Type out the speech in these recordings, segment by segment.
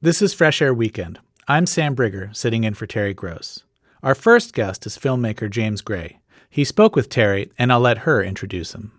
This is Fresh Air Weekend. I'm Sam Brigger, sitting in for Terry Gross. Our first guest is filmmaker James Gray. He spoke with Terry, and I'll let her introduce him.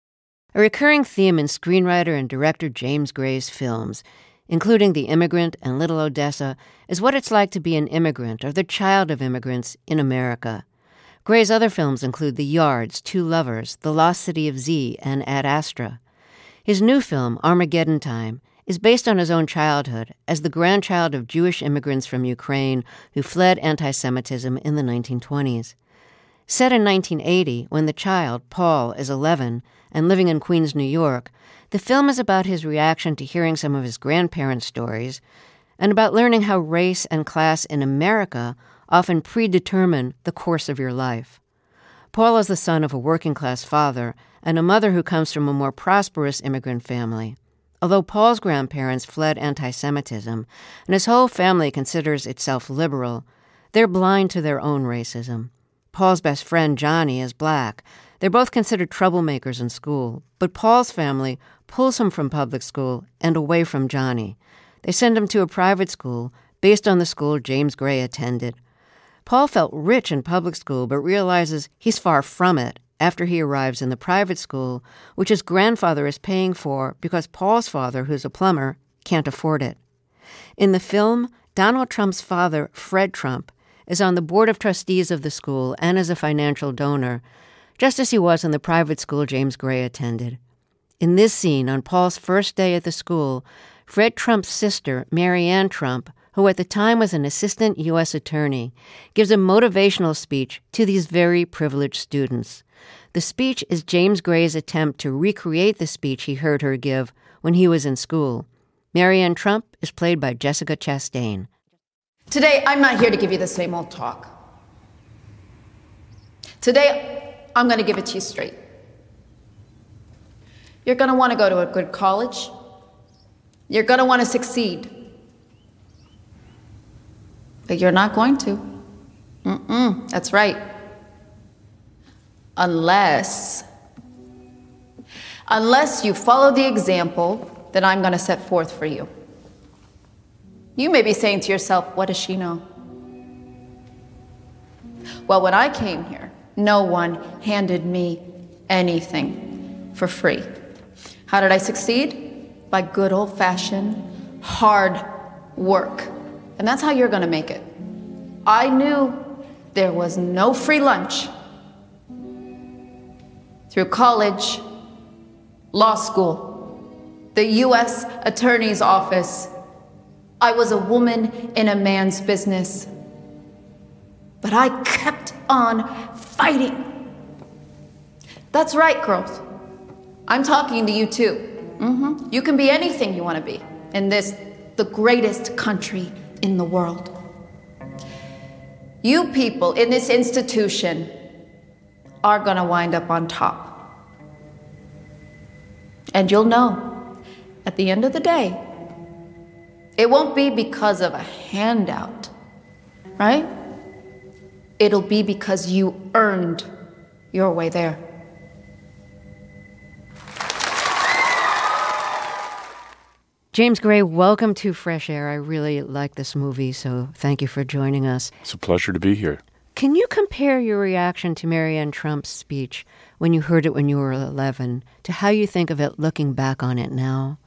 A recurring theme in screenwriter and director James Gray's films, including The Immigrant and Little Odessa, is what it's like to be an immigrant or the child of immigrants in America. Gray's other films include The Yards, Two Lovers, The Lost City of Z, and Ad Astra. His new film, Armageddon Time, is based on his own childhood as the grandchild of Jewish immigrants from Ukraine who fled anti-Semitism in the 1920s. Set in 1980, when the child, Paul, is 11 and living in Queens, New York, the film is about his reaction to hearing some of his grandparents' stories and about learning how race and class in America often predetermine the course of your life. Paul is the son of a working-class father and a mother who comes from a more prosperous immigrant family. Although Paul's grandparents fled anti-Semitism, and his whole family considers itself liberal, they're blind to their own racism. Paul's best friend, Johnny, is black. They're both considered troublemakers in school, but Paul's family pulls him from public school and away from Johnny. They send him to a private school based on the school James Gray attended. Paul felt rich in public school but realizes he's far from it after he arrives in the private school, which his grandfather is paying for because Paul's father, who's a plumber, can't afford it. In the film, Donald Trump's father, Fred Trump, is on the board of trustees of the school and is a financial donor, just as he was in the private school James Gray attended. In this scene, on Paul's first day at the school, Fred Trump's sister, Mary Ann Trump, who at the time was an assistant U.S. attorney, gives a motivational speech to these very privileged students. The speech is James Gray's attempt to recreate the speech he heard her give when he was in school. Mary Ann Trump is played by Jessica Chastain. Today, I'm not here to give you the same old talk. Today, I'm going to give it to you straight. You're going to want to go to a good college. You're going to want to succeed. But you're not going to. That's right. Unless you follow the example that I'm going to set forth for you. You may be saying to yourself, what does she know? Well, when I came here, no one handed me anything for free. How did I succeed? By good old-fashioned hard work. And that's how you're going to make it. I knew there was no free lunch. Through college, law school, the U.S. Attorney's Office, I was a woman in a man's business. But I kept on fighting. That's right, girls. I'm talking to you too. You can be anything you want to be in this, the greatest country in the world. You people in this institution are going to wind up on top. And you'll know, at the end of the day, it won't be because of a handout, right? It'll be because you earned your way there. James Gray, welcome to Fresh Air. I really like this movie, so thank you for joining us. It's a pleasure to be here. Can you compare your reaction to Mary Ann Trump's speech when you heard it when you were 11 to how you think of it looking back on it now?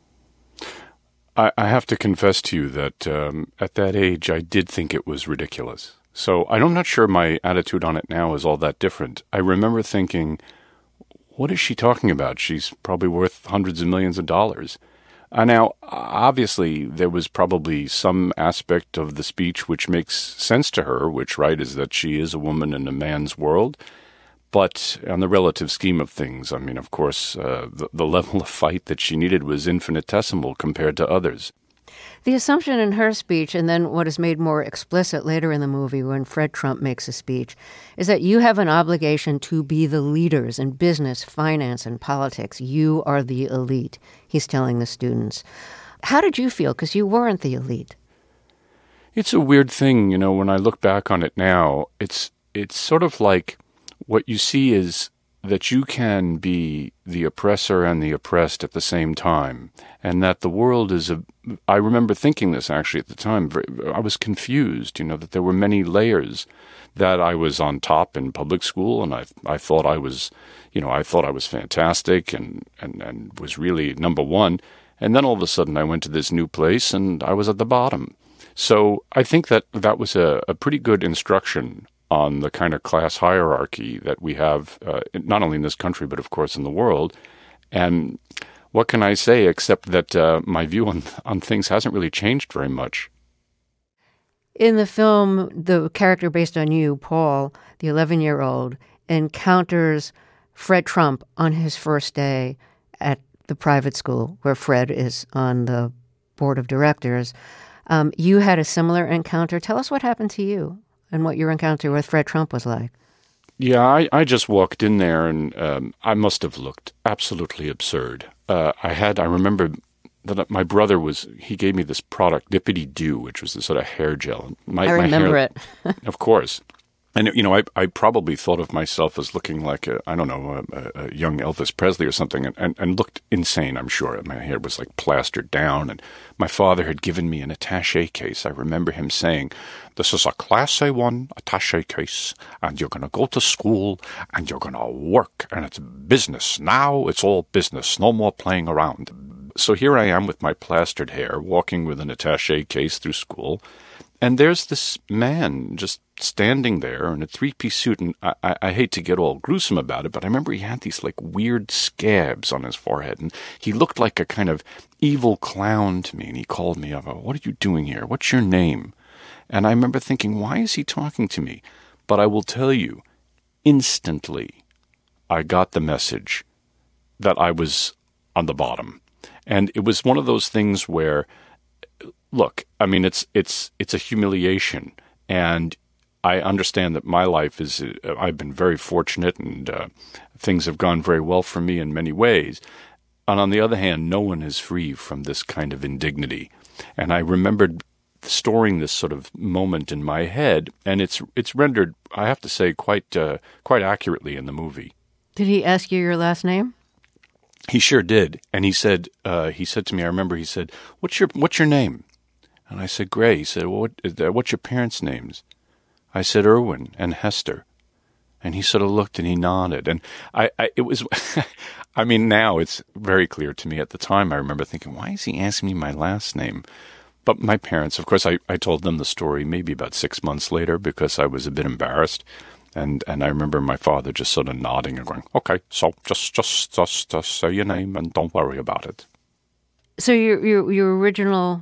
I have to confess to you that at that age, I did think it was ridiculous. So I'm not sure my attitude on it now is all that different. I remember thinking, what is she talking about? She's probably worth hundreds of millions of dollars. Now, obviously, there was probably some aspect of the speech which makes sense to her, which, right, is that she is a woman in a man's world. But on the relative scheme of things, I mean, of course, the level of fight that she needed was infinitesimal compared to others. The assumption in her speech, and then what is made more explicit later in the movie when Fred Trump makes a speech, is that you have an obligation to be the leaders in business, finance, and politics. You are the elite, he's telling the students. How did you feel? Because you weren't the elite. It's a weird thing, when I look back on it now, it's sort of like what you see is that you can be the oppressor and the oppressed at the same time, and that the world is I remember thinking this actually at the time. I was confused, that there were many layers, that I was on top in public school, and I thought I was, I thought I was fantastic and was really number one. And then all of a sudden I went to this new place and I was at the bottom. So I think that was a pretty good instruction on the kind of class hierarchy that we have, not only in this country, but of course in the world. And what can I say except that my view on things hasn't really changed very much. In the film, the character based on you, Paul, the 11-year-old, encounters Fred Trump on his first day at the private school where Fred is on the board of directors. You had a similar encounter. Tell us what happened to you and what your encounter with Fred Trump was like. Yeah, I just walked in there and I must have looked absolutely absurd. I remember that my brother he gave me this product, Dippity Doo, which was this sort of hair gel. I remember it. Of course. And, I probably thought of myself as looking like, a young Elvis Presley or something, and looked insane, I'm sure. My hair was like plastered down, and my father had given me an attaché case. I remember him saying, "This is a Class A1 attaché case, and you're going to go to school, and you're going to work, and it's business. Now it's all business, no more playing around." So here I am with my plastered hair, walking with an attaché case through school, and there's this man just standing there in a three-piece suit, and I hate to get all gruesome about it, but I remember he had these like weird scabs on his forehead, and he looked like a kind of evil clown to me, and he called me up. "What are you doing here? What's your name?" And I remember thinking, why is he talking to me? But I will tell you, instantly, I got the message that I was on the bottom. And it was one of those things where, look, I mean, it's a humiliation, and I understand that my life I've been very fortunate, and things have gone very well for me in many ways. And on the other hand, no one is free from this kind of indignity. And I remembered storing this sort of moment in my head, and it's rendered, I have to say, quite accurately in the movie. Did he ask you your last name? He sure did, and he said to me, I remember he said, "What's your name?" And I said, "Gray." He said, "Well, what's your parents' names?" I said, "Irwin and Hester." And he sort of looked and he nodded, and it was, I mean, now it's very clear to me. At the time, I remember thinking, why is he asking me my last name? But my parents, of course, I told them the story maybe about 6 months later because I was a bit embarrassed. And I remember my father just sort of nodding and going, "Okay, so just say your name and don't worry about it." So your original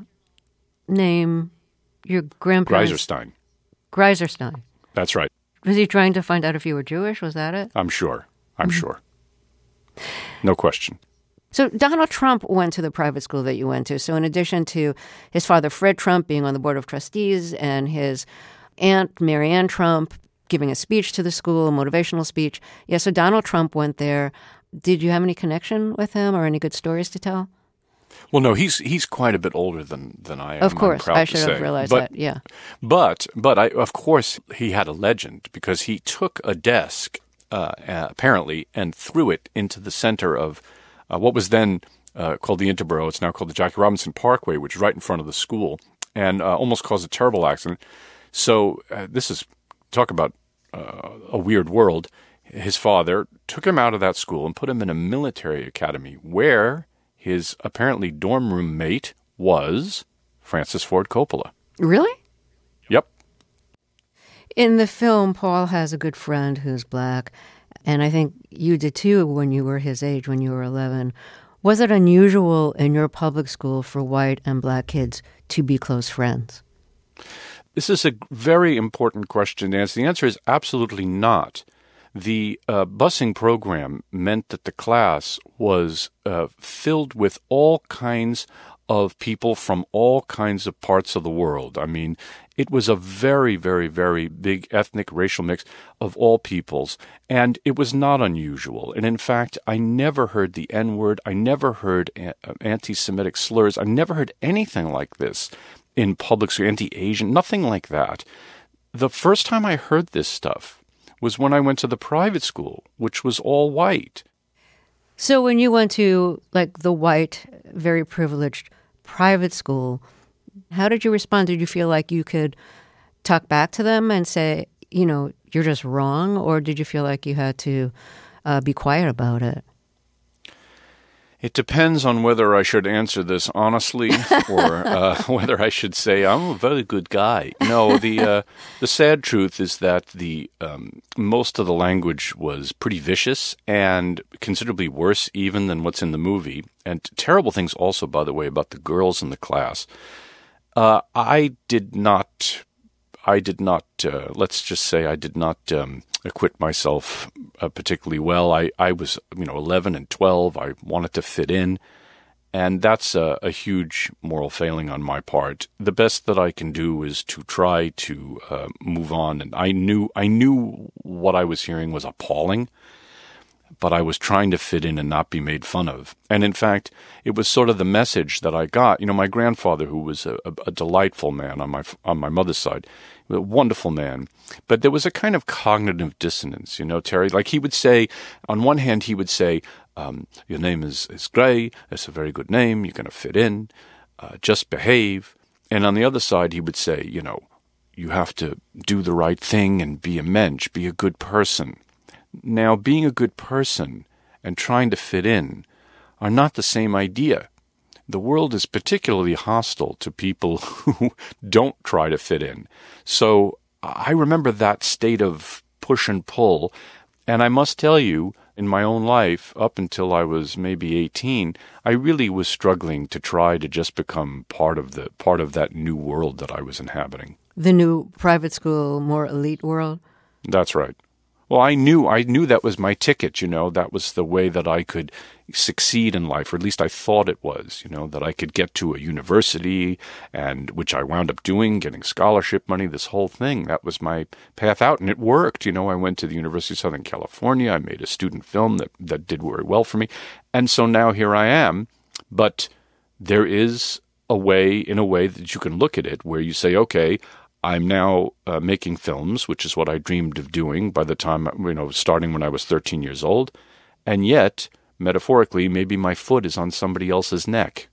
name, your grandparents... Greiserstein. That's right. Was he trying to find out if you were Jewish? Was that it? I'm sure. No question. So Donald Trump went to the private school that you went to. So in addition to his father, Fred Trump, being on the board of trustees, and his aunt, Marianne Trump, giving a speech to the school, a motivational speech. Yeah, so Donald Trump went there. Did you have any connection with him or any good stories to tell? Well, no, he's quite a bit older than I am. Of course, I should have realized that, yeah. But of course, he had a legend because he took a desk, apparently, and threw it into the center of what was then called the Interborough. It's now called the Jackie Robinson Parkway, which is right in front of the school, and almost caused a terrible accident. So this is, talk about a weird world. His father took him out of that school and put him in a military academy where his apparently dorm room mate was Francis Ford Coppola. Really? Yep. In the film, Paul has a good friend who's black, and I think you did too when you were his age, when you were 11. Was it unusual in your public school for white and black kids to be close friends? This is a very important question to answer. The answer is absolutely not. The busing program meant that the class was filled with all kinds of people from all kinds of parts of the world. I mean, it was a very, very, very big ethnic, racial mix of all peoples, and it was not unusual. And in fact, I never heard the N-word. I never heard anti-Semitic slurs. I never heard anything like this in public, so anti-Asian, nothing like that. The first time I heard this stuff was when I went to the private school, which was all white. So when you went to, like, the white, very privileged private school, how did you respond? Did you feel like you could talk back to them and say, you know, you're just wrong? Or did you feel like you had to be quiet about it? It depends on whether I should answer this honestly or whether I should say I'm a very good guy. No, the sad truth is that the most of the language was pretty vicious and considerably worse even than what's in the movie. And terrible things also, by the way, about the girls in the class. I did not. Let's just say I did not acquit myself particularly well. I was, 11 and 12. I wanted to fit in, and that's a huge moral failing on my part. The best that I can do is to try to move on. And I knew what I was hearing was appalling, but I was trying to fit in and not be made fun of. And in fact, it was sort of the message that I got. You know, my grandfather, who was a delightful man on my mother's side, a wonderful man, but there was a kind of cognitive dissonance, Terry. Like he would say, on one hand, he would say, your name is Gray, it's a very good name, you're going to fit in, just behave. And on the other side, he would say, you have to do the right thing and be a mensch, be a good person. Now, being a good person and trying to fit in are not the same idea. The world is particularly hostile to people who don't try to fit in. So I remember that state of push and pull. And I must tell you, in my own life, up until I was maybe 18, I really was struggling to try to just become part of that new world that I was inhabiting. The new private school, more elite world? That's right. Well, I knew that was my ticket, that was the way that I could succeed in life, or at least I thought it was, that I could get to a university, and which I wound up doing, getting scholarship money, this whole thing. That was my path out, and it worked. I went to the University of Southern California. I made a student film that did very well for me. And so now here I am. But there is a way that you can look at it where you say, okay, I'm now making films, which is what I dreamed of doing by the time, starting when I was 13 years old. And yet, metaphorically, maybe my foot is on somebody else's neck.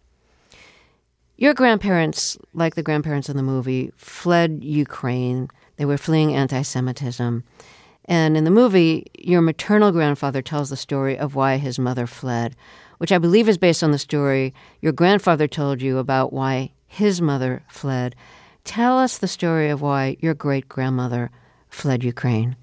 Your grandparents, like the grandparents in the movie, fled Ukraine. They were fleeing anti-Semitism. And in the movie, your maternal grandfather tells the story of why his mother fled, which I believe is based on the story your grandfather told you about why his mother fled. Tell us the story of why your great-grandmother fled Ukraine.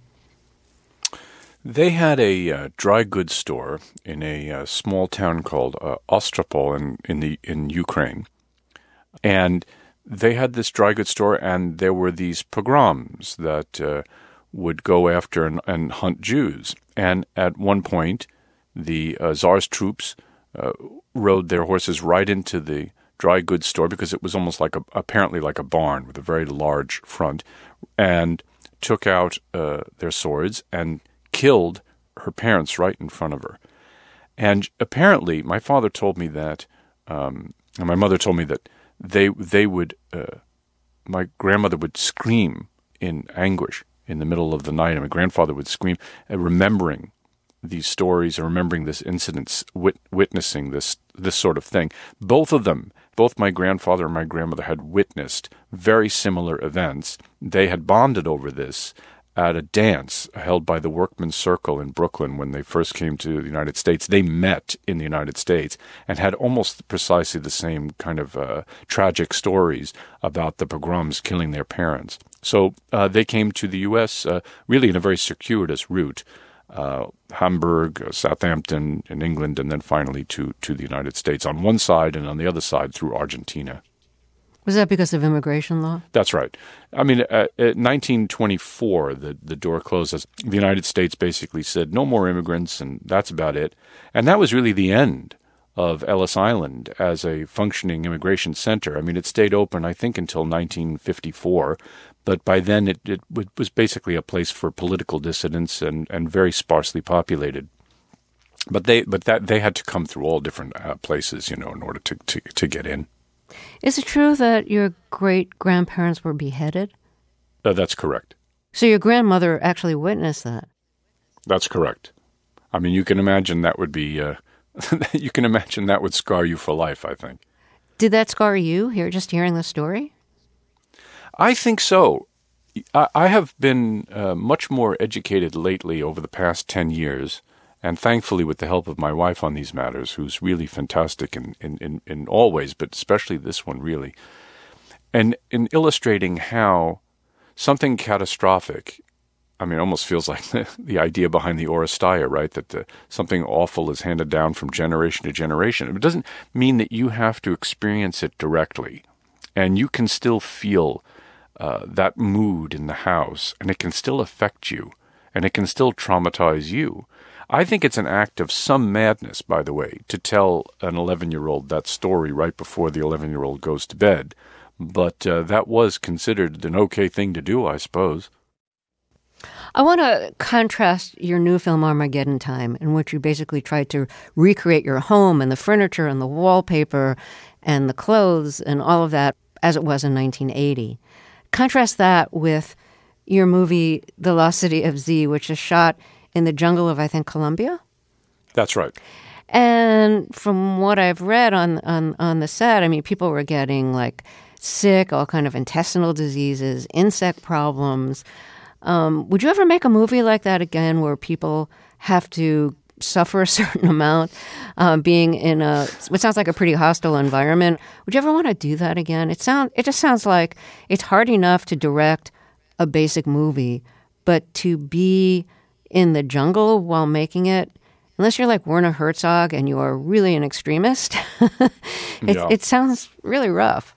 They had a dry goods store in a small town called Ostropol in Ukraine. And they had this dry goods store, and there were these pogroms that would go after and hunt Jews. And at one point, the Tsar's troops rode their horses right into the dry goods store, because it was almost apparently like a barn with a very large front, and took out their swords and killed her parents right in front of her. And apparently, my father told me that, and my mother told me that they would, my grandmother would scream in anguish in the middle of the night, and my grandfather would scream, remembering these stories and remembering this incident, witnessing this sort of thing. Both my grandfather and my grandmother had witnessed very similar events. They had bonded over this at a dance held by the Workmen's Circle in Brooklyn when they first came to the United States. They met in the United States and had almost precisely the same kind of tragic stories about the pogroms killing their parents. So they came to the U.S. Really in a very circuitous route. Hamburg, Southampton in England, and then finally to the United States on one side, and on the other side through Argentina. Was that because of immigration law? That's right. I mean, at 1924, the door closes. The United States basically said, no more immigrants, and that's about it. And that was really the end of Ellis Island as a functioning immigration center. I mean, it stayed open, I think, until 1954, but by then it was basically a place for political dissidents and very sparsely populated. But they had to come through all different places, in order to get in. Is it true that your great-grandparents were beheaded? That's correct. So your grandmother actually witnessed that? That's correct. I mean, you can imagine that would be, you can imagine that would scar you for life, I think. Did that scar you, just hearing the story? I think so. I have been much more educated lately over the past 10 years, and thankfully with the help of my wife on these matters, who's really fantastic in all ways, but especially this one, really. And in illustrating how something catastrophic, I mean, it almost feels like the idea behind the Oresteia, right? That something awful is handed down from generation to generation. It doesn't mean that you have to experience it directly. And you can still feel that mood in the house, and it can still affect you, and it can still traumatize you. I think it's an act of some madness, by the way, to tell an 11-year-old that story right before the 11-year-old goes to bed. But that was considered an okay thing to do, I suppose. I want to contrast your new film Armageddon Time, in which you basically tried to recreate your home and the furniture and the wallpaper and the clothes and all of that as it was in 1980. Contrast that with your movie The Lost City of Z, which is shot in the jungle of, I think, Colombia? That's right. And from what I've read on the set, I mean, people were getting like sick, all kind of intestinal diseases, insect problems. Would you ever make a movie like that again where people have to suffer a certain amount being in what sounds like a pretty hostile environment? Would you ever want to do that again? It just sounds like it's hard enough to direct a basic movie, but to be in the jungle while making it, unless you're like Werner Herzog and you are really an extremist, it sounds really rough.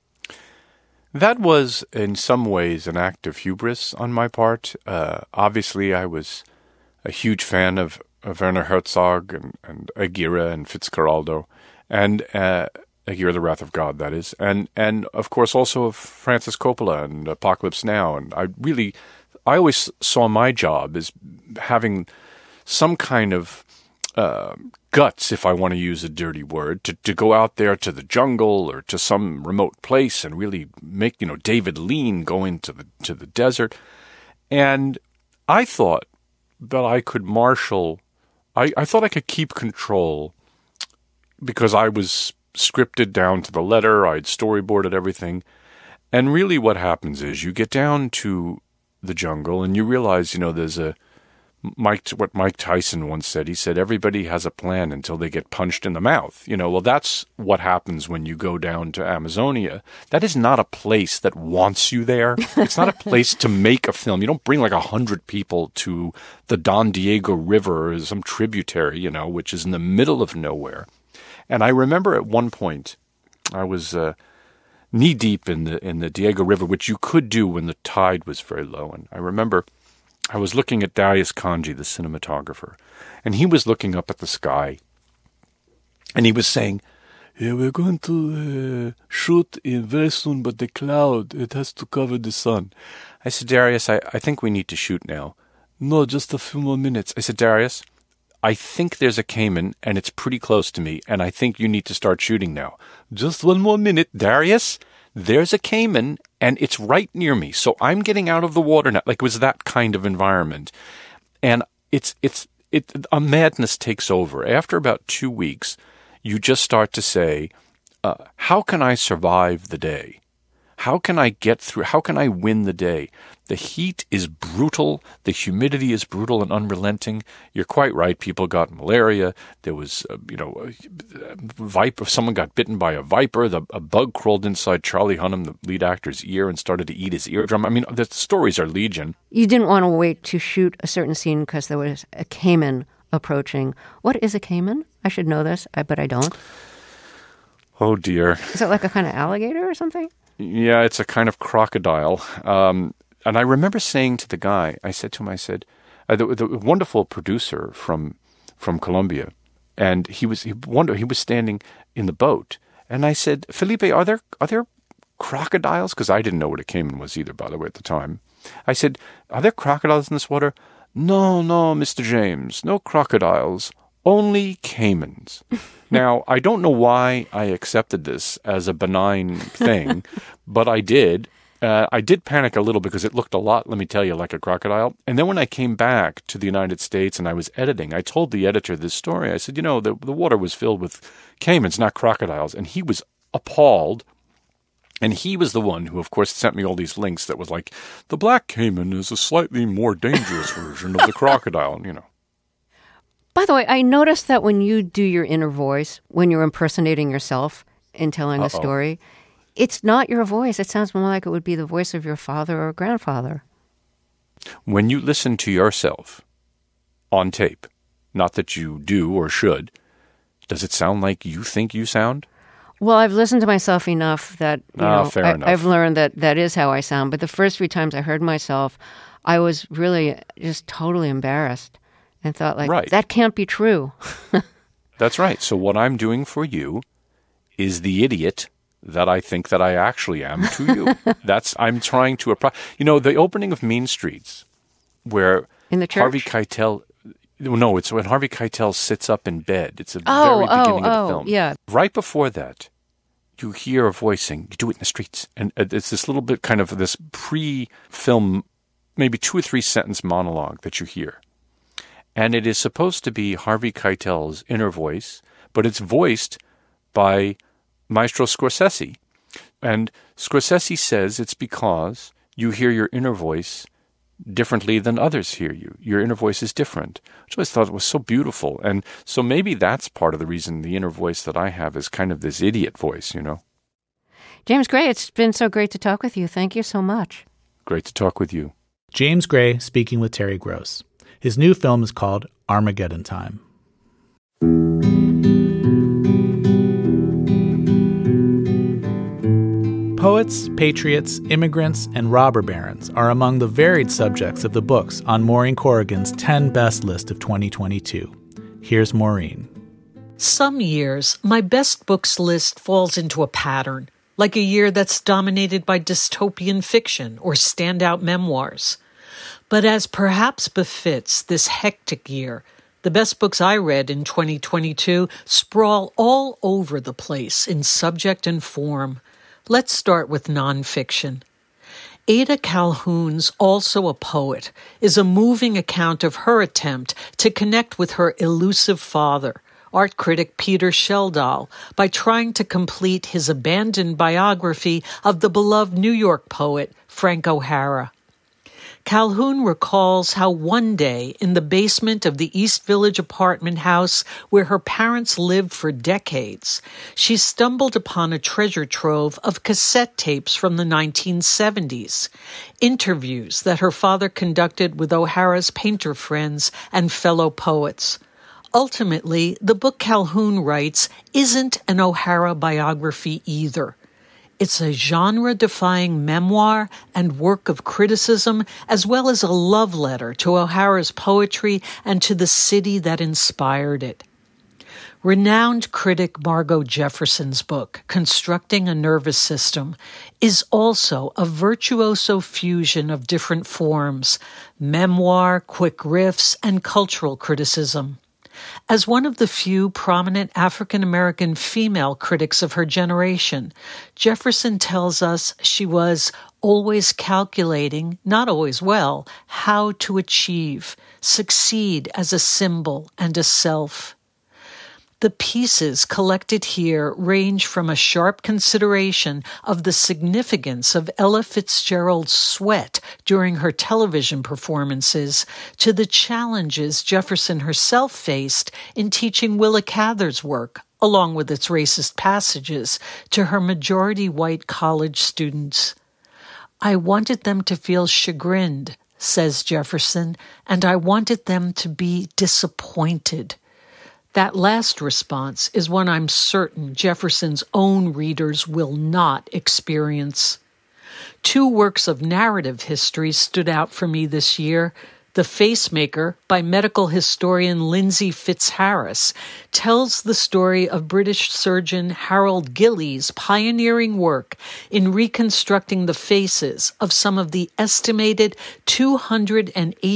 That was, in some ways, an act of hubris on my part. Obviously, I was a huge fan of Werner Herzog and Aguirre and Fitzcarraldo, and Aguirre, The Wrath of God, that is, and of course also of Francis Coppola and Apocalypse Now. And I always saw my job as having some kind of guts, if I want to use a dirty word, to go out there to the jungle or to some remote place and really make, David Lean go into the desert. And I thought that I could marshal, I thought I could keep control because I was scripted down to the letter. I'd storyboarded everything. And really what happens is you get down to the jungle and you realize, there's what Mike Tyson once said. He said, everybody has a plan until they get punched in the mouth. Well, that's what happens when you go down to Amazonia. That is not a place that wants you there. It's not a place to make a film. You don't bring like 100 people to the Don Diego River or some tributary, which is in the middle of nowhere. And I remember at one point, I was knee deep in the Diego River, which you could do when the tide was very low. And I remember I was looking at Darius Kanji, the cinematographer, and he was looking up at the sky, and he was saying, "Yeah, we're going to shoot in very soon, but the cloud, it has to cover the sun." I said, "Darius, I think we need to shoot now." "No, just a few more minutes." I said, "Darius, I think there's a caiman, and it's pretty close to me, and I think you need to start shooting now." "Just one more minute." "Darius, there's a caiman, and it's right near me, so I'm getting out of the water now." Like, it was that kind of environment. And a madness takes over. After about 2 weeks, you just start to say, how can I survive the day? How can I get through? How can I win the day? The heat is brutal. The humidity is brutal and unrelenting. You're quite right. People got malaria. There was, a viper. Someone got bitten by a viper. A bug crawled inside Charlie Hunnam, the lead actor's ear, and started to eat his eardrum. I mean, the stories are legion. You didn't want to wait to shoot a certain scene because there was a caiman approaching. What is a caiman? I should know this, but I don't. Oh, dear. Is it like a kind of alligator or something? Yeah, it's a kind of crocodile. And I remember saying to the guy, I said to him, the wonderful producer from Colombia, and he was standing in the boat, and I said, "Felipe, are there crocodiles?" Because I didn't know what a caiman was either, by the way, at the time. I said, "Are there crocodiles in this water?" No, Mr. James, no crocodiles, only caimans." Now, I don't know why I accepted this as a benign thing, but I did. I did panic a little because it looked a lot, let me tell you, like a crocodile. And then when I came back to the United States and I was editing, I told the editor this story. I said, the water was filled with caimans, not crocodiles. And he was appalled. And he was the one who, of course, sent me all these links that was like, the black caiman is a slightly more dangerous version of the crocodile, By the way, I noticed that when you do your inner voice, when you're impersonating yourself in telling a story, it's not your voice. It sounds more like it would be the voice of your father or grandfather. When you listen to yourself on tape, not that you do or should, does it sound like you think you sound? Well, I've listened to myself enough that enough. I've learned that is how I sound. But the first few times I heard myself, I was really just totally embarrassed and thought, that can't be true. That's right. So what I'm doing for you is the idiot that I think that I actually am to you. I'm trying to... the opening of Mean Streets, where in the church? Harvey Keitel... No, it's when Harvey Keitel sits up in bed. It's the very beginning of the film. Yeah. Right before that, you hear a voice saying, you do it in the streets. And it's this little bit kind of this pre-film, maybe 2 or 3 sentence monologue that you hear. And it is supposed to be Harvey Keitel's inner voice, but it's voiced by Maestro Scorsese. And Scorsese says it's because you hear your inner voice differently than others hear you. Your inner voice is different, which I always thought was so beautiful. And so maybe that's part of the reason the inner voice that I have is kind of this idiot voice, James Gray, it's been so great to talk with you. Thank you so much. Great to talk with you. James Gray speaking with Terry Gross. His new film is called Armageddon Time. Poets, patriots, immigrants, and robber barons are among the varied subjects of the books on Maureen Corrigan's 10 Best list of 2022. Here's Maureen. Some years, my best books list falls into a pattern, like a year that's dominated by dystopian fiction or standout memoirs. But as perhaps befits this hectic year, the best books I read in 2022 sprawl all over the place in subject and form. Let's start with nonfiction. Ada Calhoun's Also a Poet is a moving account of her attempt to connect with her elusive father, art critic Peter Schjeldahl, by trying to complete his abandoned biography of the beloved New York poet Frank O'Hara. Calhoun recalls how one day in the basement of the East Village apartment house where her parents lived for decades, she stumbled upon a treasure trove of cassette tapes from the 1970s, interviews that her father conducted with O'Hara's painter friends and fellow poets. Ultimately, the book Calhoun writes isn't an O'Hara biography either. It's a genre-defying memoir and work of criticism, as well as a love letter to O'Hara's poetry and to the city that inspired it. Renowned critic Margot Jefferson's book, Constructing a Nervous System, is also a virtuoso fusion of different forms: memoir, quick riffs, and cultural criticism. As one of the few prominent African-American female critics of her generation, Jefferson tells us she was always calculating, not always well, how to achieve, succeed as a symbol and a self. The pieces collected here range from a sharp consideration of the significance of Ella Fitzgerald's sweat during her television performances to the challenges Jefferson herself faced in teaching Willa Cather's work, along with its racist passages, to her majority-white college students. I wanted them to feel chagrined, says Jefferson, and I wanted them to be disappointed. That last response is one I'm certain Jefferson's own readers will not experience. 2 works of narrative history stood out for me this year. The Facemaker, by medical historian Lindsay Fitzharris, tells the story of British surgeon Harold Gillies' pioneering work in reconstructing the faces of some of the estimated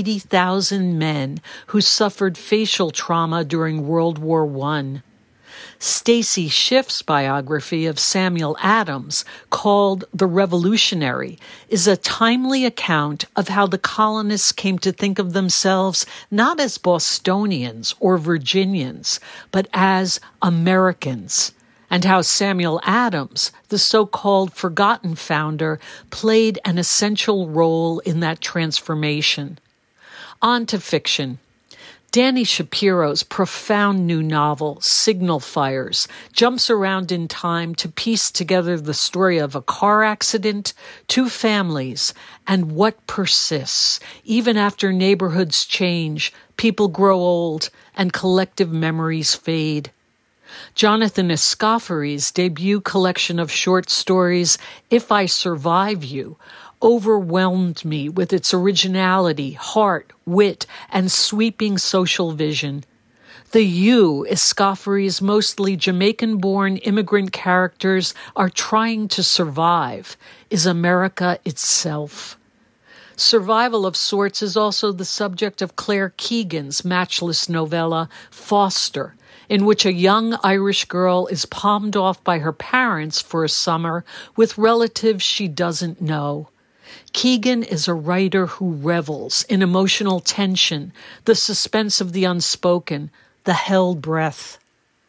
280,000 men who suffered facial trauma during World War I. Stacy Schiff's biography of Samuel Adams, called The Revolutionary, is a timely account of how the colonists came to think of themselves not as Bostonians or Virginians, but as Americans, and how Samuel Adams, the so-called forgotten founder, played an essential role in that transformation. On to fiction. Dani Shapiro's profound new novel, Signal Fires, jumps around in time to piece together the story of a car accident, two families, and what persists, even after neighborhoods change, people grow old, and collective memories fade. Jonathan Escoffery's debut collection of short stories, If I Survive You, overwhelmed me with its originality, heart, wit, and sweeping social vision. The You, Escoffery's mostly Jamaican-born immigrant characters are trying to survive, is America itself. Survival of sorts is also the subject of Claire Keegan's matchless novella, Foster, in which a young Irish girl is palmed off by her parents for a summer with relatives she doesn't know. Keegan is a writer who revels in emotional tension, the suspense of the unspoken, the held breath.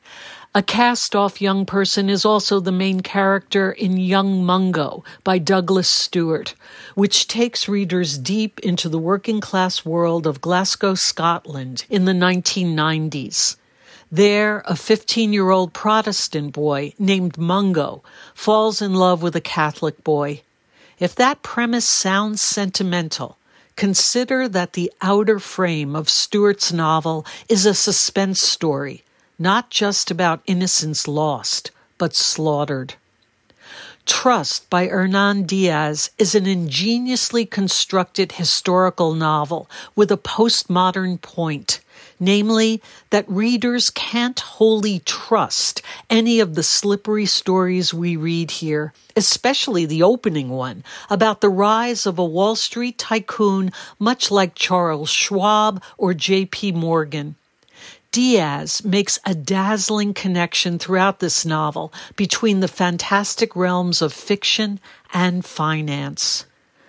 A cast-off young person is also the main character in Young Mungo by Douglas Stewart, which takes readers deep into the working-class world of Glasgow, Scotland in the 1990s. There, a 15-year-old Protestant boy named Mungo falls in love with a Catholic boy. If that premise sounds sentimental, consider that the outer frame of Stewart's novel is a suspense story, not just about innocence lost, but slaughtered. Trust by Hernan Diaz is an ingeniously constructed historical novel with a postmodern point, namely that readers can't wholly trust any of the slippery stories we read here, especially the opening one about the rise of a Wall Street tycoon much like Charles Schwab or J.P. Morgan. Diaz makes a dazzling connection throughout this novel between the fantastic realms of fiction and finance.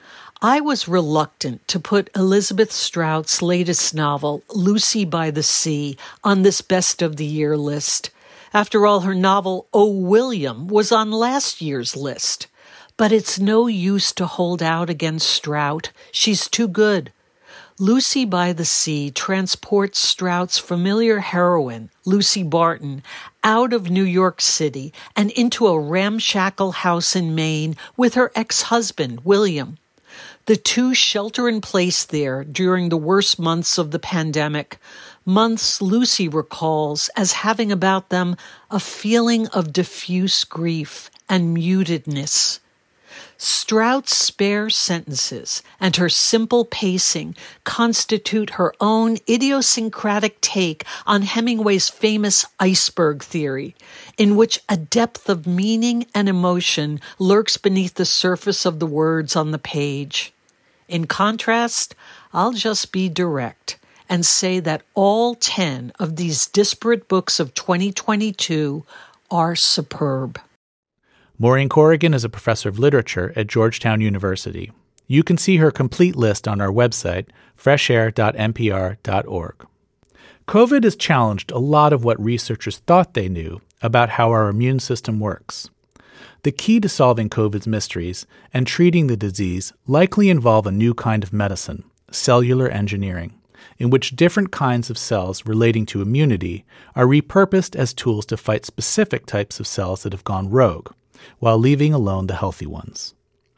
I was reluctant to put Elizabeth Strout's latest novel, Lucy by the Sea, on this Best of the Year list. After all, her novel, Oh, William, was on last year's list. But it's no use to hold out against Strout. She's too good. Lucy by the Sea transports Strout's familiar heroine, Lucy Barton, out of New York City and into a ramshackle house in Maine with her ex-husband, William. The two shelter in place there during the worst months of the pandemic, months Lucy recalls as having about them a feeling of diffuse grief and mutedness. Strout's spare sentences and her simple pacing constitute her own idiosyncratic take on Hemingway's famous iceberg theory, in which a depth of meaning and emotion lurks beneath the surface of the words on the page. In contrast, I'll just be direct and say that all 10 of these disparate books of 2022 are superb. Maureen Corrigan is a professor of literature at Georgetown University. You can see her complete list on our website, freshair.npr.org. COVID has challenged a lot of what researchers thought they knew about how our immune system works. The key to solving COVID's mysteries and treating the disease likely involve a new kind of medicine, cellular engineering, in which different kinds of cells relating to immunity are repurposed as tools to fight specific types of cells that have gone rogue, while leaving alone the healthy ones.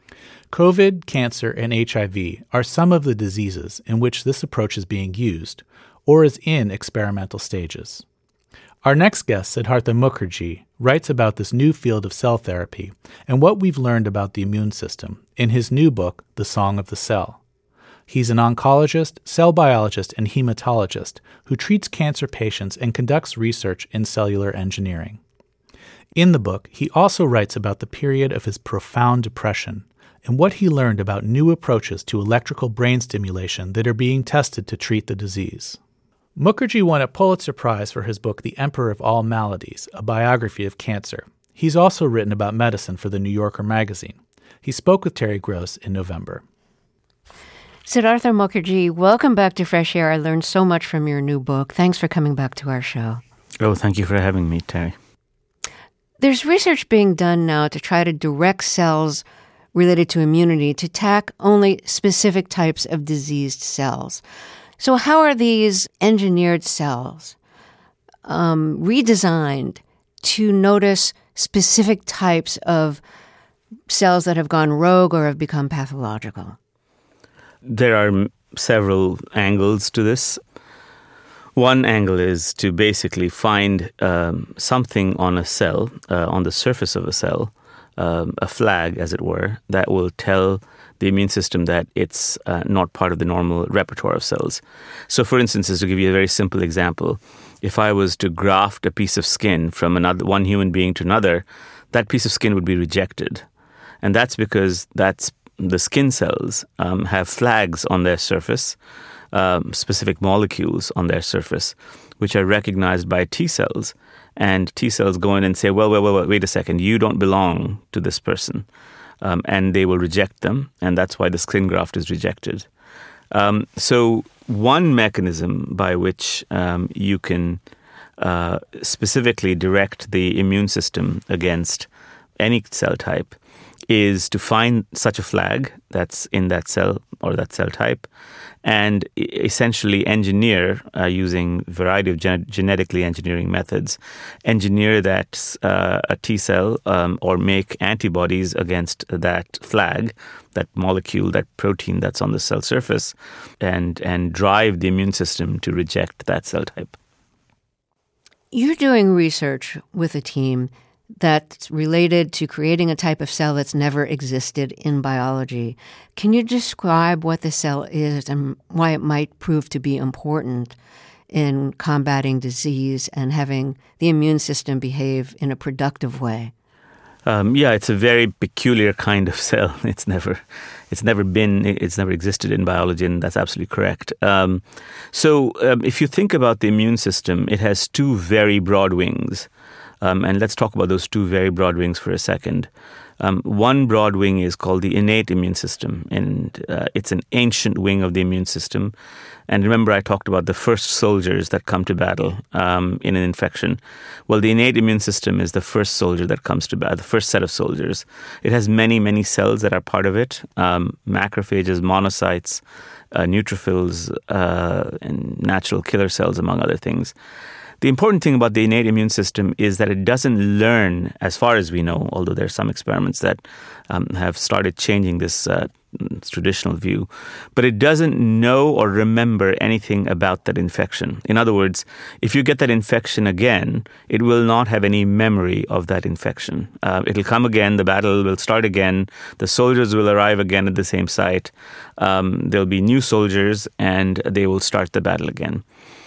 COVID, cancer, and HIV are some of the diseases in which this approach is being used or is in experimental stages. Our next guest, Siddhartha Mukherjee, writes about this new field of cell therapy and what we've learned about the immune system in his new book, The Song of the Cell. He's an oncologist, cell biologist, and hematologist who treats cancer patients and conducts research in cellular engineering. In the book, he also writes about the period of his profound depression and what he learned about new approaches to electrical brain stimulation that are being tested to treat the disease. Mukherjee won a Pulitzer Prize for his book The Emperor of All Maladies, a biography of cancer. He's also written about medicine for the New Yorker magazine. He spoke with Terry Gross in November. Siddhartha Mukherjee, welcome back to Fresh Air. I learned so much from your new book. Thanks for coming back to our show. Oh, thank you for having me, Terry. There's research being done now to try to direct cells related to immunity to attack only specific types of diseased cells. So how are these engineered cells redesigned to notice specific types of cells that have gone rogue or have become pathological? There are several angles to this. One angle is to basically find something on a cell, on the surface of a cell, a flag, as it were, that will tell the immune system that it's not part of the normal repertoire of cells. So, for instance, to give you a very simple example, if I was to graft a piece of skin from one human being to another, that piece of skin would be rejected. And that's because the skin cells have flags on their surface, specific molecules on their surface, which are recognized by T cells. And T cells go in and say, well, wait a second, you don't belong to this person. And they will reject them, and that's why the skin graft is rejected. So one mechanism by which you can specifically direct the immune system against any cell type is to find such a flag that's in that cell or that cell type and essentially engineer, using a variety of genetically engineering methods, engineer that a T cell or make antibodies against that flag, that molecule, that protein that's on the cell surface, and drive the immune system to reject that cell type. You're doing research with a team that's related to creating a type of cell that's never existed in biology. Can you describe what the cell is and why it might prove to be important in combating disease and having the immune system behave in a productive way? It's a very peculiar kind of cell. It's never existed in biology, and that's absolutely correct. So if you think about the immune system, it has two very broad wings. And let's talk about those two very broad wings for a second. One broad wing is called the innate immune system, and it's an ancient wing of the immune system. And remember, I talked about the first soldiers that come to battle in an infection. Well, the innate immune system is the first soldier that comes to battle, the first set of soldiers. It has many, many cells that are part of it, macrophages, monocytes, neutrophils, and natural killer cells, among other things. The important thing about the innate immune system is that it doesn't learn, as far as we know, although there are some experiments that have started changing this traditional view, but it doesn't know or remember anything about that infection. In other words, if you get that infection again, it will not have any memory of that infection. It'll come again, the battle will start again, the soldiers will arrive again at the same site, there'll be new soldiers, and they will start the battle again.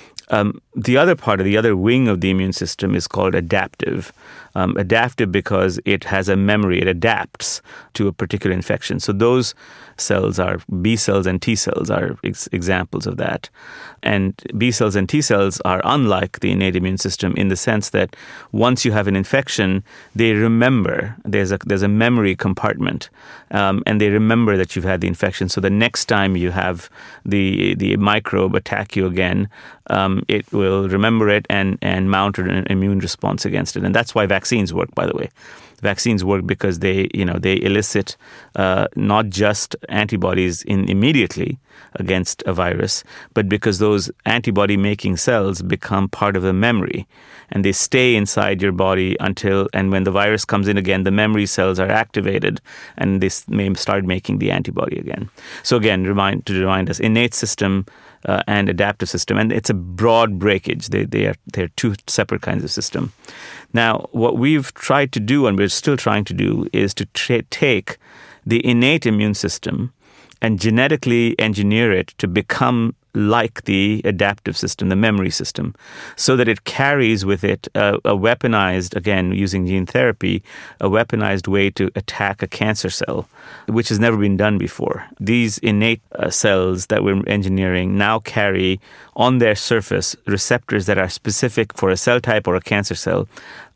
The other part of the other wing of the immune system is called adaptive. Adaptive because it has a memory, it adapts to a particular infection. So those cells are B cells and T cells are examples of that. And B cells and T cells are unlike the innate immune system in the sense that once you have an infection, they remember. There's a memory compartment, and they remember that you've had the infection. So the next time you have the microbe attack you again, it will remember it and mount an immune response against it. And that's why vaccines work, by the way. Vaccines work because they elicit not just antibodies immediately against a virus, but because those antibody-making cells become part of a memory, and they stay inside your body and when the virus comes in again, the memory cells are activated, and they may start making the antibody again. So again, to remind us, innate system and adaptive system, and it's a broad breakage. They're two separate kinds of system. Now, what we've tried to do, and we're still trying to do, is to take the innate immune system and genetically engineer it to become like the adaptive system, the memory system, so that it carries with it a weaponized, again, using gene therapy, a weaponized way to attack a cancer cell, which has never been done before. These innate cells that we're engineering now carry on their surface receptors that are specific for a cell type or a cancer cell.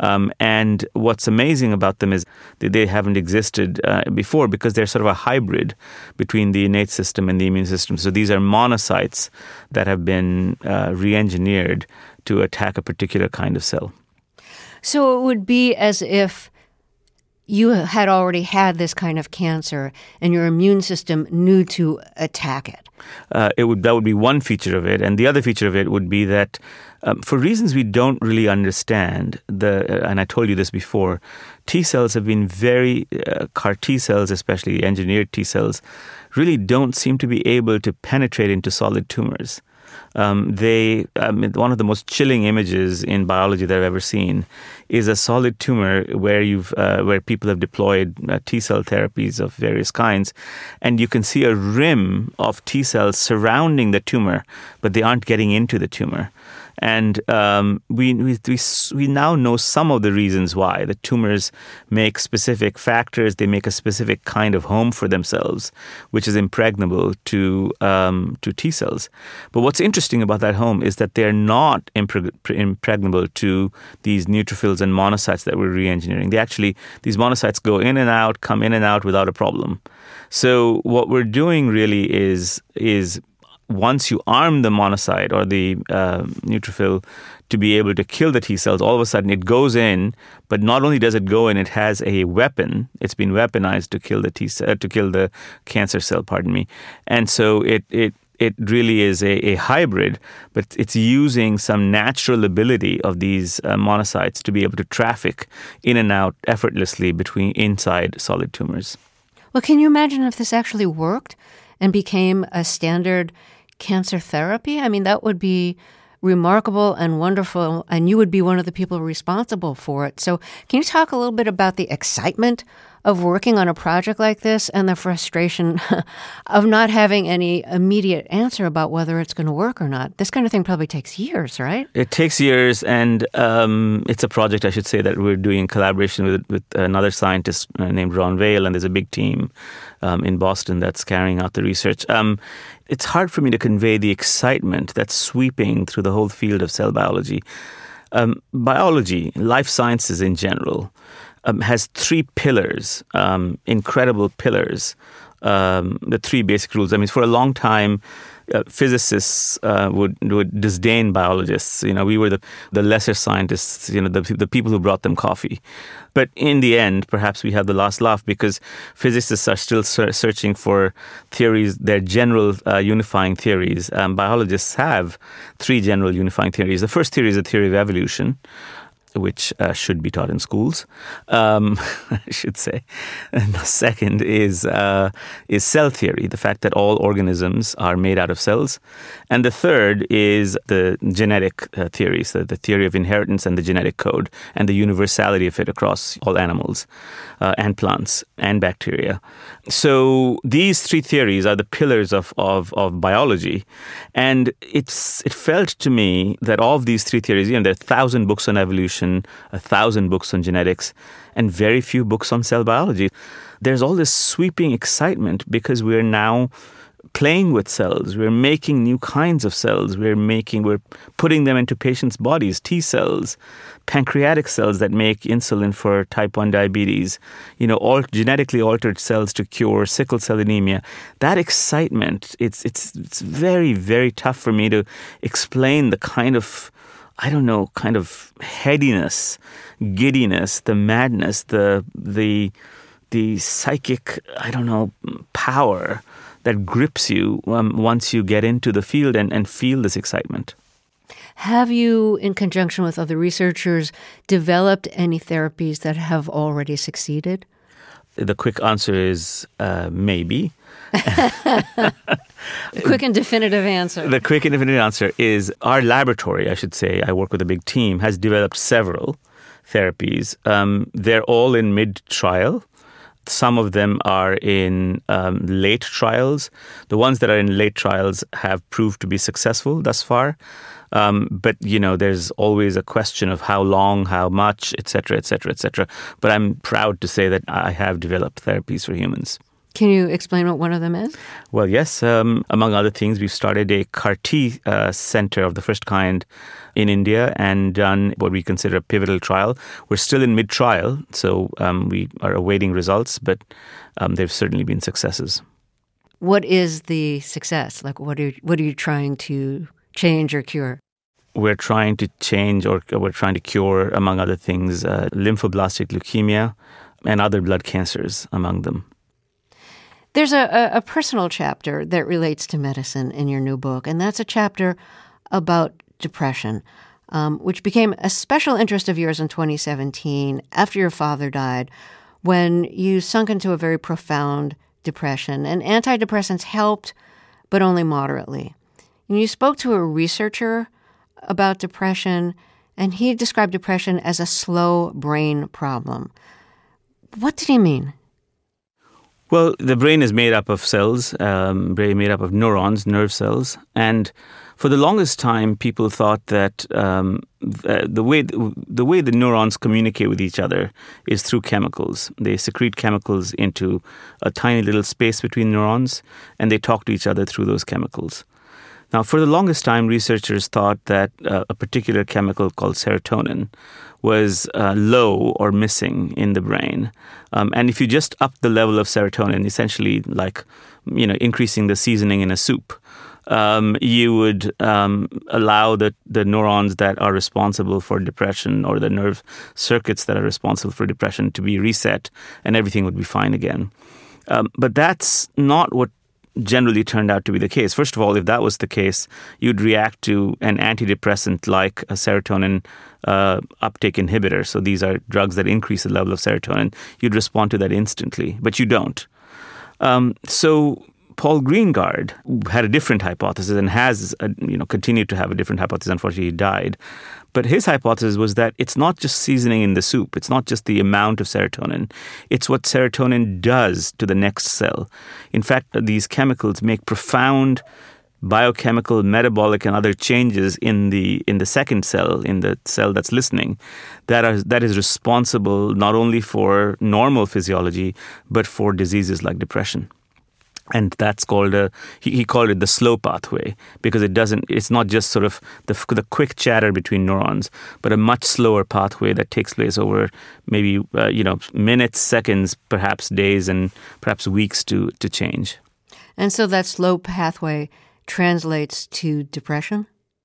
And what's amazing about them is that they haven't existed before because they're sort of a hybrid between the innate system and the immune system. So these are monocytes that have been re-engineered to attack a particular kind of cell. So it would be as if you had already had this kind of cancer and your immune system knew to attack it. That would be one feature of it. And the other feature of it would be that for reasons we don't really understand, and I told you this before, T cells have been CAR T cells, especially engineered T cells, really don't seem to be able to penetrate into solid tumors. One of the most chilling images in biology that I've ever seen is a solid tumor where people have deployed T cell therapies of various kinds, and you can see a rim of T cells surrounding the tumor, but they aren't getting into the tumor. And we now know some of the reasons why. The tumors make specific factors. They make a specific kind of home for themselves, which is impregnable to T cells. But what's interesting about that home is that they're not impregnable to these neutrophils and monocytes that we're re-engineering. These monocytes go in and out, come in and out without a problem. So what we're doing really is once you arm the monocyte or the neutrophil to be able to kill the T cells, all of a sudden it goes in, but not only does it go in, it has a weapon. It's been weaponized to kill the cancer cell, And so it really is a hybrid, but it's using some natural ability of these monocytes to be able to traffic in and out effortlessly inside solid tumors. Well, can you imagine if this actually worked and became a standard cancer therapy? I mean, that would be remarkable and wonderful, and you would be one of the people responsible for it. So can you talk a little bit about the excitement of working on a project like this and the frustration of not having any immediate answer about whether it's going to work or not? This kind of thing probably takes years, right? It takes years, and it's a project, I should say, that we're doing in collaboration with another scientist named Ron Vale, and there's a big team in Boston that's carrying out the research. It's hard for me to convey the excitement that's sweeping through the whole field of cell biology. Biology, life sciences in general, has three pillars, incredible pillars, the three basic rules. I mean, for a long time, physicists would disdain biologists. We were the lesser scientists, the people who brought them coffee. But in the end, perhaps we have the last laugh because physicists are still searching for theories, their general unifying theories. Biologists have three general unifying theories. The first theory is the theory of evolution, which should be taught in schools, I should say. And the second is cell theory, the fact that all organisms are made out of cells. And the third is the genetic theory, so the theory of inheritance and the genetic code, and the universality of it across all animals and plants and bacteria. So these three theories are the pillars of biology. And it felt to me that all of these three theories, there are 1,000 books on evolution, 1,000 books on genetics, and very few books on cell biology. There's all this sweeping excitement because we're now playing with cells. We're making new kinds of cells. We're putting them into patients' bodies, T cells, pancreatic cells that make insulin for type 1 diabetes, all genetically altered cells to cure sickle cell anemia. That excitement, it's very, very tough for me to explain the kind of headiness, giddiness, the madness, the psychic, power that grips you once you get into the field and feel this excitement. Have you, in conjunction with other researchers, developed any therapies that have already succeeded? The quick answer is maybe. Quick and definitive answer. The quick and definitive answer is our laboratory, I should say, I work with a big team, has developed several therapies. They're all in mid-trial. Some of them are in late trials. The ones that are in late trials have proved to be successful thus far. But, there's always a question of how long, how much, et cetera, et cetera, et cetera. But I'm proud to say that I have developed therapies for humans. Can you explain what one of them is? Well, yes. Among other things, we've started a CAR-T center of the first kind in India and done what we consider a pivotal trial. We're still in mid-trial, so we are awaiting results, but they've certainly been successes. What is the success? Like, what are you trying to change or cure? We're trying to change or we're trying to cure, among other things, lymphoblastic leukemia and other blood cancers among them. There's a personal chapter that relates to medicine in your new book, and that's a chapter about depression, which became a special interest of yours in 2017 after your father died, when you sunk into a very profound depression. And antidepressants helped, but only moderately. And you spoke to a researcher about depression, and he described depression as a slow brain problem. What did he mean? Well, the brain is made up of cells, made up of neurons, nerve cells, and for the longest time, people thought that the way the neurons communicate with each other is through chemicals. They secrete chemicals into a tiny little space between neurons, and they talk to each other through those chemicals. Now, for the longest time, researchers thought that a particular chemical called serotonin was low or missing in the brain. And if you just up the level of serotonin, essentially like, increasing the seasoning in a soup, you would allow the neurons that are responsible for depression or the nerve circuits that are responsible for depression to be reset, and everything would be fine again. But that's not what generally turned out to be the case. First of all, if that was the case, you'd react to an antidepressant like a serotonin uptake inhibitor. So these are drugs that increase the level of serotonin. You'd respond to that instantly, but you don't. So Paul Greengard had a different hypothesis and has continued to have a different hypothesis. Unfortunately, he died. But his hypothesis was that it's not just seasoning in the soup. It's not just the amount of serotonin. It's what serotonin does to the next cell. In fact, these chemicals make profound biochemical, metabolic, and other changes in the second cell, in the cell that's listening, that is responsible not only for normal physiology, but for diseases like depression. And that's called he called it the slow pathway, because it's not just sort of the quick chatter between neurons, but a much slower pathway that takes place over maybe minutes, seconds, perhaps days, and perhaps weeks to change. And so that slow pathway translates to depression?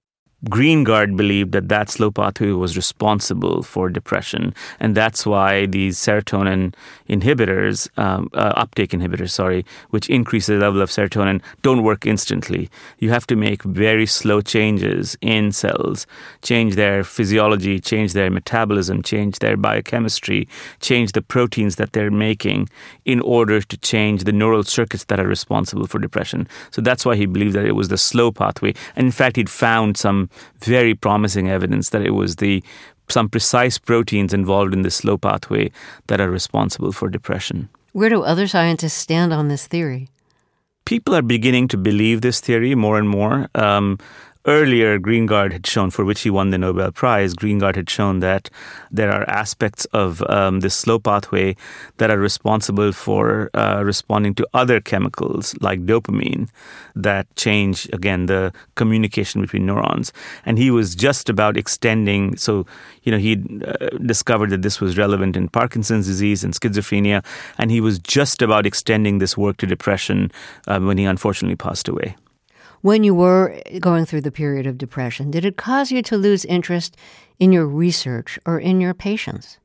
Greengard believed that slow pathway was responsible for depression, and that's why these serotonin inhibitors, uptake inhibitors, which increase the level of serotonin, don't work instantly. You have to make very slow changes in cells, change their physiology, change their metabolism, change their biochemistry, change the proteins that they're making in order to change the neural circuits that are responsible for depression. So that's why he believed that it was the slow pathway. And in fact, he'd found some very promising evidence that it was some precise proteins involved in the slow pathway that are responsible for depression. Where do other scientists stand on this theory? People are beginning to believe this theory more and more. Earlier, Greengard had shown, for which he won the Nobel Prize, Greengard had shown that there are aspects of this slow pathway that are responsible for responding to other chemicals like dopamine that change, again, the communication between neurons. And he was just about extending, he discovered that this was relevant in Parkinson's disease and schizophrenia, and he was just about extending this work to depression when he unfortunately passed away. When you were going through the period of depression, did it cause you to lose interest in your research or in your patients?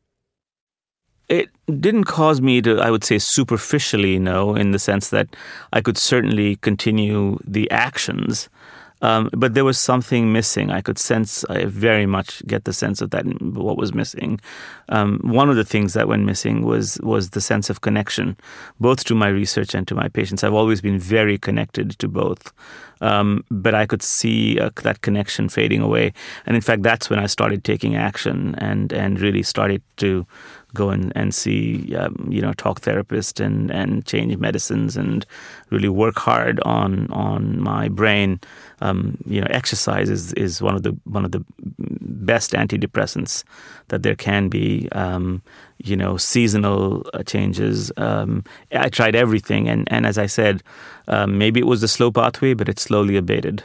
It didn't cause me to, I would say, superficially, no, in the sense that I could certainly continue the actions. But there was something missing. I very much get the sense of that, what was missing. One of the things that went missing was the sense of connection, both to my research and to my patients. I've always been very connected to both. But I could see that connection fading away. And in fact, that's when I started taking action and really started to go and see, talk therapist and change medicines and really work hard on my brain. Exercise is one of the best antidepressants that there can be. Seasonal changes. I tried everything, and as I said, maybe it was a slow pathway, but it slowly abated.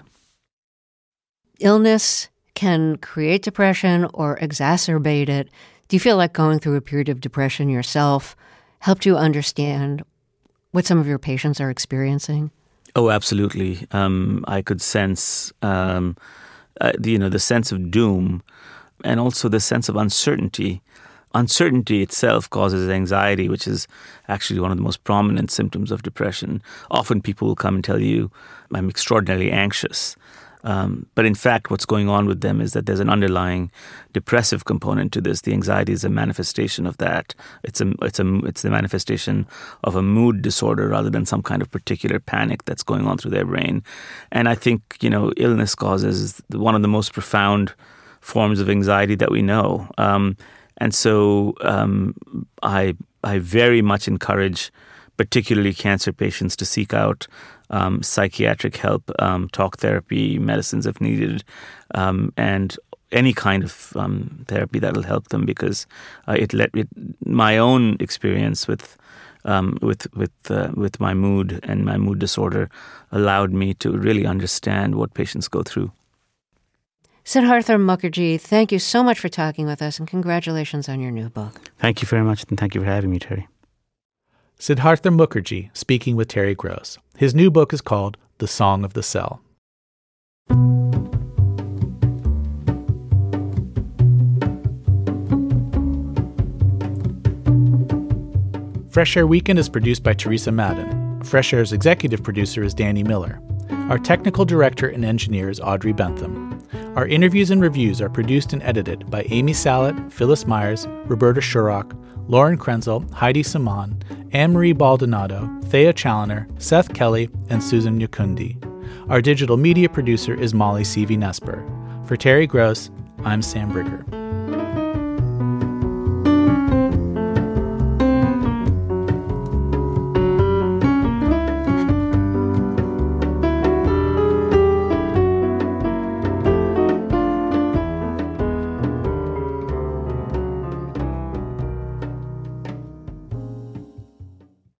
Illness can create depression or exacerbate it. Do you feel like going through a period of depression yourself helped you understand what some of your patients are experiencing? Oh, absolutely. I could sense, the sense of doom and also the sense of uncertainty. Uncertainty itself causes anxiety, which is actually one of the most prominent symptoms of depression. Often people will come and tell you, I'm extraordinarily anxious. But in fact, what's going on with them is that there's an underlying depressive component to this. The anxiety is a manifestation of that. It's the manifestation of a mood disorder rather than some kind of particular panic that's going on through their brain. And I think, illness causes one of the most profound forms of anxiety that we know. And so I very much encourage particularly cancer patients to seek out psychiatric help, talk therapy, medicines if needed, and any kind of therapy that will help them, because my own experience with my mood and my mood disorder allowed me to really understand what patients go through. Siddhartha Mukherjee, thank you so much for talking with us, and congratulations on your new book. Thank you very much, and thank you for having me, Terry. Siddhartha Mukherjee speaking with Terry Gross. His new book is called The Song of the Cell. Fresh Air Weekend is produced by Teresa Madden. Fresh Air's executive producer is Danny Miller. Our technical director and engineer is Audrey Bentham. Our interviews and reviews are produced and edited by Amy Sallet, Phyllis Myers, Roberta Shurrock, Lauren Krenzel, Heidi Saman, Anne-Marie Baldonado, Thea Challoner, Seth Kelly, and Susan Nyakundi. Our digital media producer is Molly Seavey-Nesper. For Terry Gross, I'm Sam Brigger.